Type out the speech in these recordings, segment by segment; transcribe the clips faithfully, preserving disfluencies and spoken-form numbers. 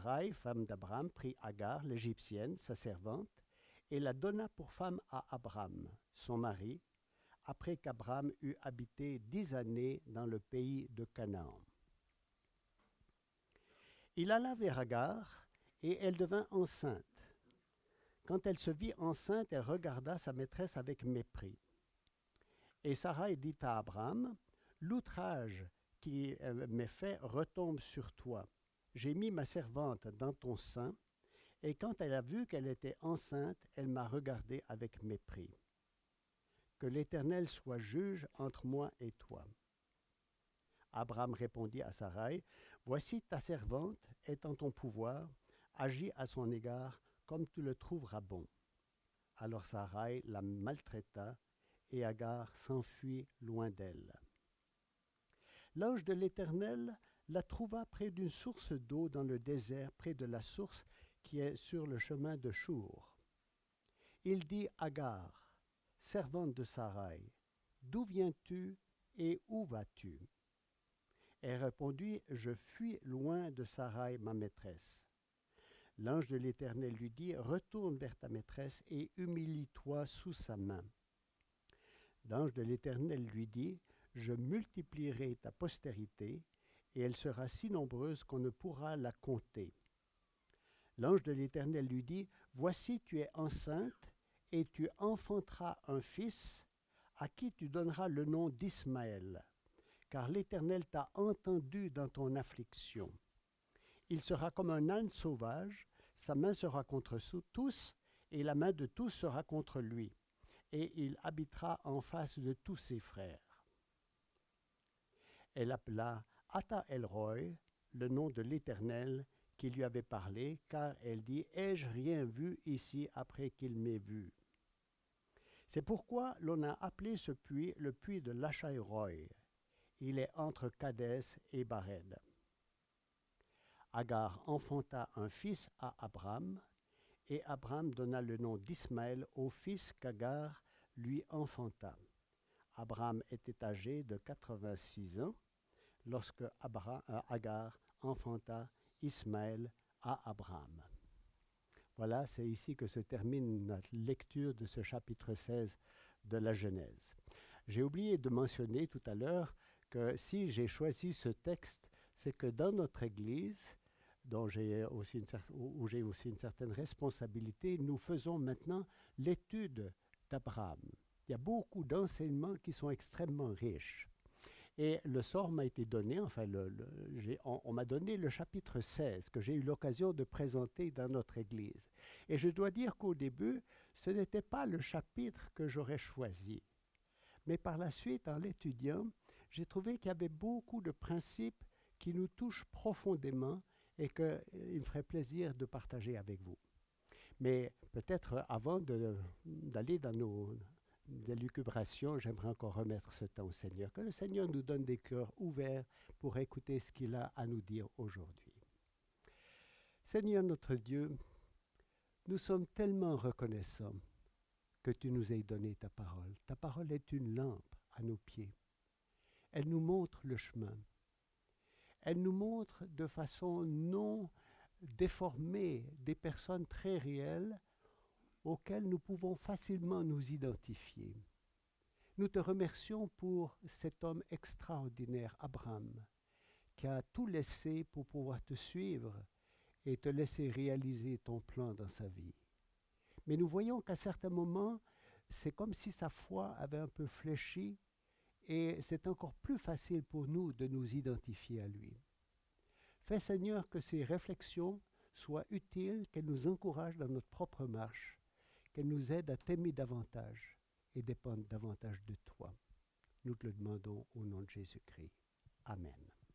Sarai, femme d'Abraham, prit Agar, l'Égyptienne, sa servante, et la donna pour femme à Abraham, son mari, après qu'Abraham eut habité dix années dans le pays de Canaan. Il alla vers Agar, et elle devint enceinte. Quand elle se vit enceinte, elle regarda sa maîtresse avec mépris. Et Sarai dit à Abraham, « L'outrage qui m'est fait retombe sur toi. J'ai mis ma servante dans ton sein, et quand elle a vu qu'elle était enceinte, elle m'a regardé avec mépris. Que l'Éternel soit juge entre moi et toi. » Abraham répondit à Sarai, « Voici ta servante est en ton pouvoir, agis à son égard comme tu le trouveras bon. » Alors Sarai la maltraita, et Agar s'enfuit loin d'elle. L'ange de l'Éternel la trouva près d'une source d'eau dans le désert, près de la source qui est sur le chemin de Chour. Il dit à Agar, servante de Sarai, « D'où viens-tu et où vas-tu » Elle répondit, « Je fuis loin de Sarai, ma maîtresse. » L'ange de l'Éternel lui dit, « Retourne vers ta maîtresse et humilie-toi sous sa main. » L'ange de l'Éternel lui dit, « Je multiplierai ta postérité, et elle sera si nombreuse qu'on ne pourra la compter. » L'ange de l'Éternel lui dit, « Voici tu es enceinte, et tu enfanteras un fils, à qui tu donneras le nom d'Ismaël, car l'Éternel t'a entendu dans ton affliction. Il sera comme un âne sauvage, sa main sera contre tous, et la main de tous sera contre lui, et il habitera en face de tous ses frères. » Elle appela Ata El-Roi, le nom de l'Éternel qui lui avait parlé, car elle dit, « Ai-je rien vu ici après qu'il m'ait vu ?» C'est pourquoi l'on a appelé ce puits le puits de Lachai-Roi. Il est entre Kadès et Bared. Agar enfanta un fils à Abraham, et Abraham donna le nom d'Ismaël au fils qu'Agar lui enfanta. Abraham était âgé de quatre-vingt-six ans lorsque Abraham, euh, Agar enfanta Ismaël à Abraham. Voilà, c'est ici que se termine notre lecture de ce chapitre seize de la Genèse. J'ai oublié de mentionner tout à l'heure que si j'ai choisi ce texte, c'est que dans notre Église, dont j'ai aussi une cer- où j'ai aussi une certaine responsabilité, nous faisons maintenant l'étude d'Abraham. Il y a beaucoup d'enseignements qui sont extrêmement riches. Et le sort m'a été donné, enfin, le, le, j'ai, on, on m'a donné le chapitre seize que j'ai eu l'occasion de présenter dans notre Église. Et je dois dire qu'au début, ce n'était pas le chapitre que j'aurais choisi. Mais par la suite, en l'étudiant, j'ai trouvé qu'il y avait beaucoup de principes qui nous touchent profondément et qu'il me ferait plaisir de partager avec vous. Mais peut-être avant de, d'aller dans nos d'élucubration, j'aimerais encore remettre ce temps au Seigneur. Que le Seigneur nous donne des cœurs ouverts pour écouter ce qu'il a à nous dire aujourd'hui. Seigneur notre Dieu, nous sommes tellement reconnaissants que tu nous aies donné ta parole. Ta parole est une lampe à nos pieds. Elle nous montre le chemin. Elle nous montre de façon non déformée des personnes très réelles auxquelles nous pouvons facilement nous identifier. Nous te remercions pour cet homme extraordinaire, Abraham, qui a tout laissé pour pouvoir te suivre et te laisser réaliser ton plan dans sa vie. Mais nous voyons qu'à certains moments, c'est comme si sa foi avait un peu fléchi et c'est encore plus facile pour nous de nous identifier à lui. Fais, Seigneur, que ces réflexions soient utiles, qu'elles nous encouragent dans notre propre marche, qu'elle nous aide à t'aimer davantage et dépendre davantage de toi. Nous te le demandons au nom de Jésus-Christ. Amen.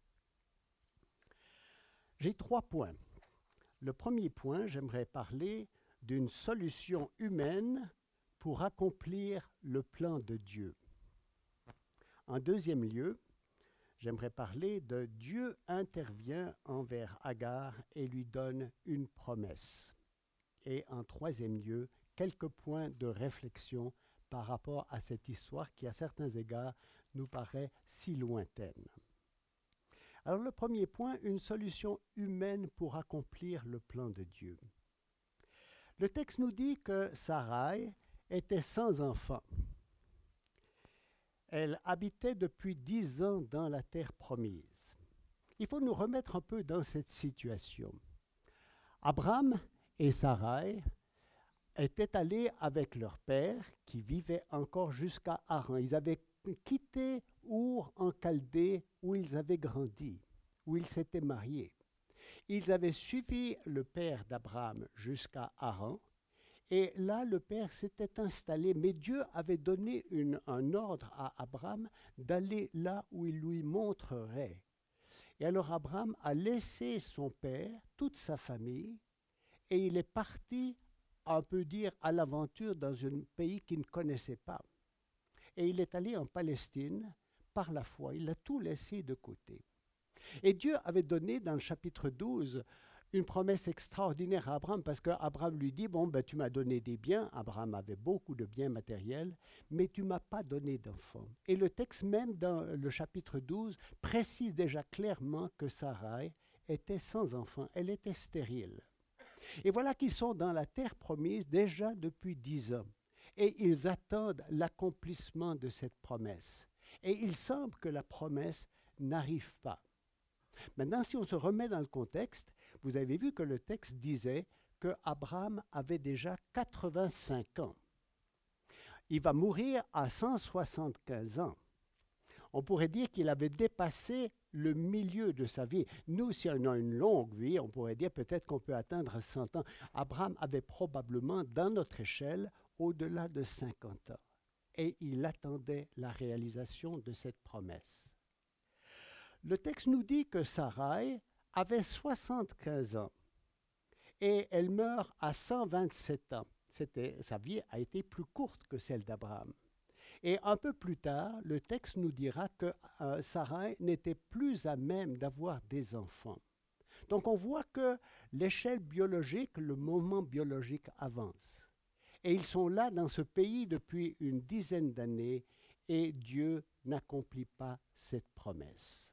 J'ai trois points. Le premier point, j'aimerais parler d'une solution humaine pour accomplir le plan de Dieu. En deuxième lieu, j'aimerais parler de Dieu intervient envers Agar et lui donne une promesse. Et en troisième lieu, quelques points de réflexion par rapport à cette histoire qui, à certains égards, nous paraît si lointaine. Alors le premier point, une solution humaine pour accomplir le plan de Dieu. Le texte nous dit que Sarai était sans enfant. Elle habitait depuis dix ans dans la terre promise. Il faut nous remettre un peu dans cette situation. Abraham et Sarai étaient allés avec leur père, qui vivait encore jusqu'à Haran. Ils avaient quitté Our en Chaldée, où ils avaient grandi, où ils s'étaient mariés. Ils avaient suivi le père d'Abraham jusqu'à Haran, et là, le père s'était installé, mais Dieu avait donné une, un ordre à Abraham d'aller là où il lui montrerait. Et alors Abraham a laissé son père, toute sa famille, et il est parti, on peut dire, à l'aventure dans un pays qu'il ne connaissait pas. Et il est allé en Palestine par la foi, il a tout laissé de côté. Et Dieu avait donné dans le chapitre douze une promesse extraordinaire à Abraham, parce qu'Abraham lui dit, bon, ben, tu m'as donné des biens, Abraham avait beaucoup de biens matériels, mais tu ne m'as pas donné d'enfants. Et le texte même dans le chapitre douze précise déjà clairement que Sarai était sans enfant, elle était stérile. Et voilà qu'ils sont dans la terre promise déjà depuis dix ans, et ils attendent l'accomplissement de cette promesse. Et il semble que la promesse n'arrive pas. Maintenant, si on se remet dans le contexte, vous avez vu que le texte disait qu'Abraham avait déjà quatre-vingt-cinq ans. Il va mourir à cent soixante-quinze ans. On pourrait dire qu'il avait dépassé le milieu de sa vie. Nous, si on a une longue vie, on pourrait dire peut-être qu'on peut atteindre cent ans. Abraham avait probablement, dans notre échelle, au-delà de cinquante ans. Et il attendait la réalisation de cette promesse. Le texte nous dit que Sarai avait soixante-quinze ans et elle meurt à cent vingt-sept ans. C'était, sa vie a été plus courte que celle d'Abraham. Et un peu plus tard, le texte nous dira que euh, Sarai n'était plus à même d'avoir des enfants. Donc on voit que l'échelle biologique, le moment biologique avance. Et ils sont là dans ce pays depuis une dizaine d'années et Dieu n'accomplit pas cette promesse.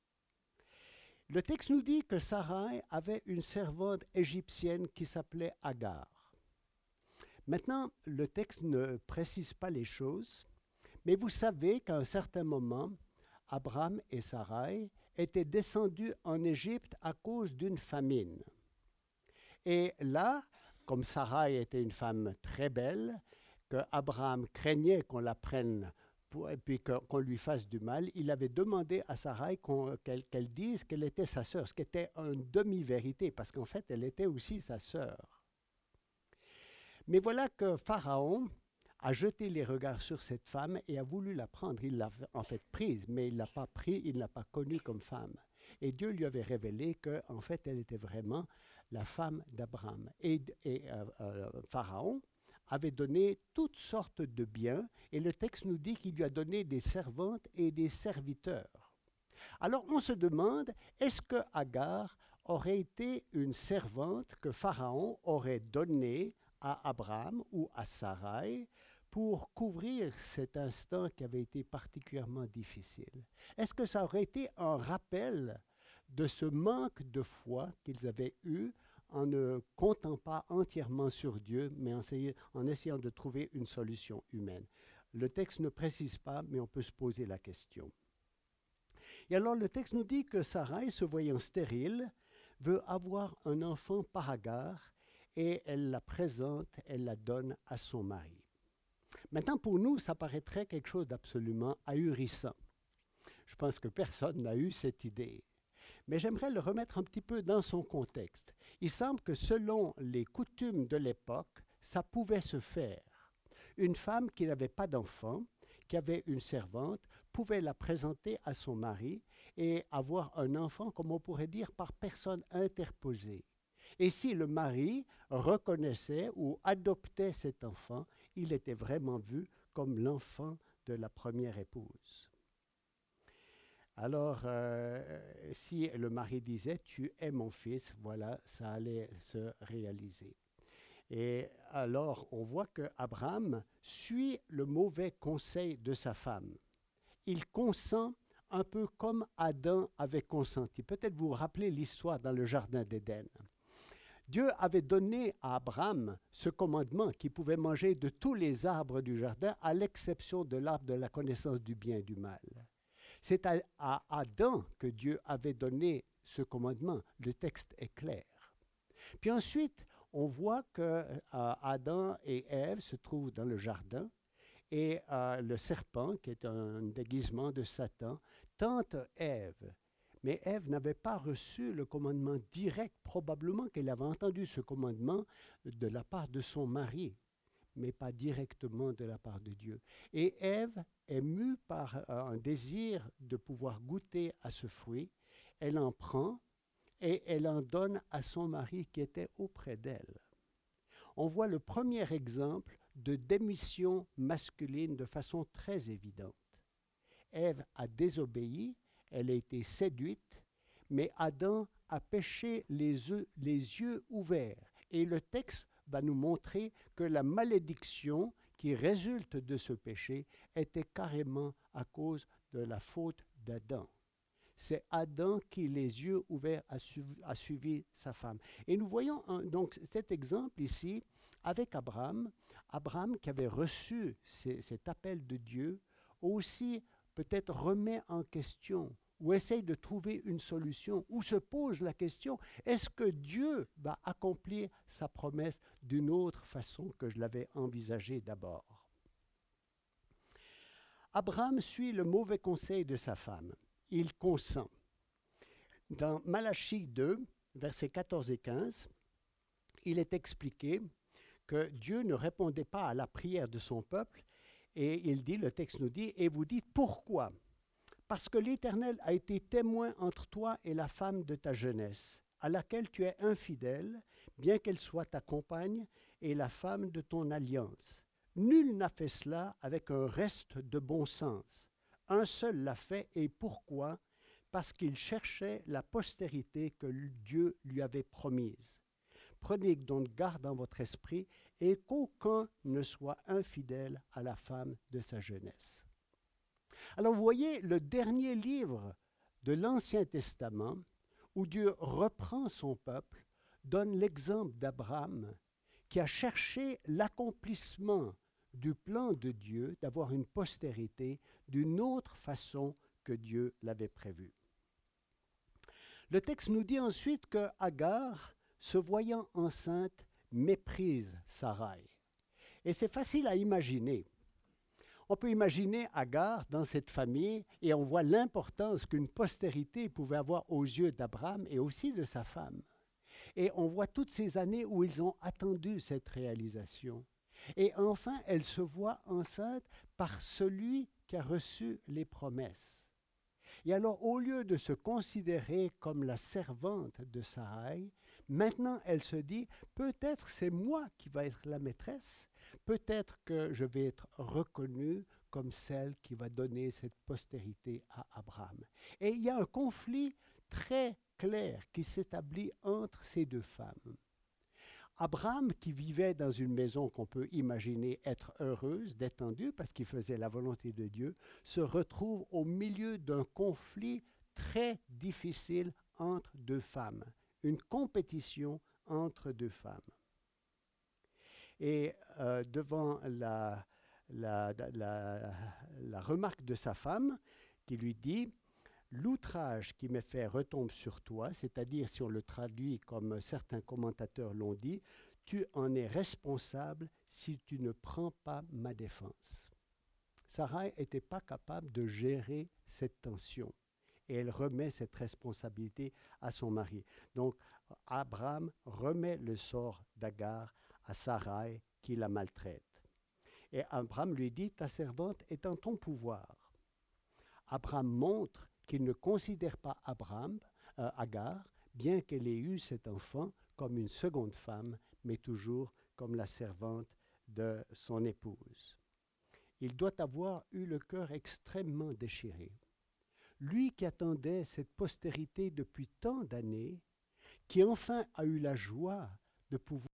Le texte nous dit que Sarai avait une servante égyptienne qui s'appelait Agar. Maintenant, le texte ne précise pas les choses, mais vous savez qu'à un certain moment, Abraham et Sarai étaient descendus en Égypte à cause d'une famine. Et là, comme Sarai était une femme très belle, que Abraham craignait qu'on la prenne pour, et puis que, qu'on lui fasse du mal, il avait demandé à Sarai qu'on, qu'elle, qu'elle dise qu'elle était sa sœur, ce qui était une demi-vérité, parce qu'en fait, elle était aussi sa sœur. Mais voilà que Pharaon a jeté les regards sur cette femme et a voulu la prendre. Il l'a en fait prise, mais il ne l'a pas prise, il ne l'a pas connue comme femme. Et Dieu lui avait révélé qu'en fait, elle était vraiment la femme d'Abraham. Et, et euh, euh, Pharaon avait donné toutes sortes de biens, et le texte nous dit qu'il lui a donné des servantes et des serviteurs. Alors on se demande, est-ce que Agar aurait été une servante que Pharaon aurait donnée à Abraham ou à Sarai pour couvrir cet instant qui avait été particulièrement difficile? Est-ce que ça aurait été un rappel de ce manque de foi qu'ils avaient eu en ne comptant pas entièrement sur Dieu, mais en, en essayant de trouver une solution humaine? Le texte ne précise pas, mais on peut se poser la question. Et alors le texte nous dit que Sarai, se voyant stérile, veut avoir un enfant par Agar, et elle la présente, elle la donne à son mari. Maintenant, pour nous, ça paraîtrait quelque chose d'absolument ahurissant. Je pense que personne n'a eu cette idée. Mais j'aimerais le remettre un petit peu dans son contexte. Il semble que selon les coutumes de l'époque, ça pouvait se faire. Une femme qui n'avait pas d'enfant, qui avait une servante, pouvait la présenter à son mari et avoir un enfant, comme on pourrait dire, par personne interposée. Et si le mari reconnaissait ou adoptait cet enfant, il était vraiment vu comme l'enfant de la première épouse. Alors, euh, si le mari disait « tu es mon fils », voilà, ça allait se réaliser. Et alors, on voit qu'Abraham suit le mauvais conseil de sa femme. Il consent un peu comme Adam avait consenti. Peut-être vous vous rappelez l'histoire dans le jardin d'Éden. Dieu avait donné à Abraham ce commandement qu'il pouvait manger de tous les arbres du jardin, à l'exception de l'arbre de la connaissance du bien et du mal. C'est à, à Adam que Dieu avait donné ce commandement. Le texte est clair. Puis ensuite, on voit que euh, Adam et Ève se trouvent dans le jardin et euh, le serpent, qui est un déguisement de Satan, tente Ève. Mais Ève n'avait pas reçu le commandement direct, probablement qu'elle avait entendu ce commandement de la part de son mari, mais pas directement de la part de Dieu. Et Ève est mue par euh, un désir de pouvoir goûter à ce fruit. Elle en prend et elle en donne à son mari qui était auprès d'elle. On voit le premier exemple de démission masculine de façon très évidente. Ève a désobéi, elle a été séduite, mais Adam a péché les yeux, les yeux ouverts. Et le texte va nous montrer que la malédiction qui résulte de ce péché était carrément à cause de la faute d'Adam. C'est Adam qui, les yeux ouverts, a, su, a suivi sa femme. Et nous voyons un, donc cet exemple ici avec Abraham. Abraham qui avait reçu ces, cet appel de Dieu, aussi peut-être remet en question ou essaye de trouver une solution, ou se pose la question, est-ce que Dieu va accomplir sa promesse d'une autre façon que je l'avais envisagé d'abord? Abraham suit le mauvais conseil de sa femme. Il consent. Dans Malachie deux, versets quatorze et quinze, il est expliqué que Dieu ne répondait pas à la prière de son peuple, et il dit, le texte nous dit, « Et vous dites, pourquoi ? Parce que l'Éternel a été témoin entre toi et la femme de ta jeunesse, à laquelle tu es infidèle, bien qu'elle soit ta compagne et la femme de ton alliance. Nul n'a fait cela avec un reste de bon sens. Un seul l'a fait, et pourquoi ? Parce qu'il cherchait la postérité que Dieu lui avait promise. Prenez donc garde dans votre esprit, et qu'aucun ne soit infidèle à la femme de sa jeunesse. » Alors vous voyez, le dernier livre de l'Ancien Testament, où Dieu reprend son peuple, donne l'exemple d'Abraham, qui a cherché l'accomplissement du plan de Dieu, d'avoir une postérité d'une autre façon que Dieu l'avait prévu. Le texte nous dit ensuite que Agar, se voyant enceinte, méprise Sarai. Et c'est facile à imaginer. On peut imaginer Agar dans cette famille et on voit l'importance qu'une postérité pouvait avoir aux yeux d'Abraham et aussi de sa femme. Et on voit toutes ces années où ils ont attendu cette réalisation. Et enfin, elle se voit enceinte par celui qui a reçu les promesses. Et alors, au lieu de se considérer comme la servante de Sarai, maintenant elle se dit, peut-être c'est moi qui va être la maîtresse, peut-être que je vais être reconnue comme celle qui va donner cette postérité à Abraham. Et il y a un conflit très clair qui s'établit entre ces deux femmes. Abraham, qui vivait dans une maison qu'on peut imaginer être heureuse, détendue, parce qu'il faisait la volonté de Dieu, se retrouve au milieu d'un conflit très difficile entre deux femmes, une compétition entre deux femmes. Et euh, devant la, la, la, la remarque de sa femme, qui lui dit « L'outrage qui m'est fait retombe sur toi », c'est-à-dire, si on le traduit comme certains commentateurs l'ont dit, « Tu en es responsable si tu ne prends pas ma défense ». Sarai n'était pas capable de gérer cette tension et elle remet cette responsabilité à son mari. Donc, Abraham remet le sort d'Agar à Sarai qui la maltraite. Et Abraham lui dit, ta servante est en ton pouvoir. Abraham montre qu'il ne considère pas Abraham, euh, Agar, bien qu'elle ait eu cet enfant comme une seconde femme, mais toujours comme la servante de son épouse. Il doit avoir eu le cœur extrêmement déchiré. Lui qui attendait cette postérité depuis tant d'années, qui enfin a eu la joie de pouvoir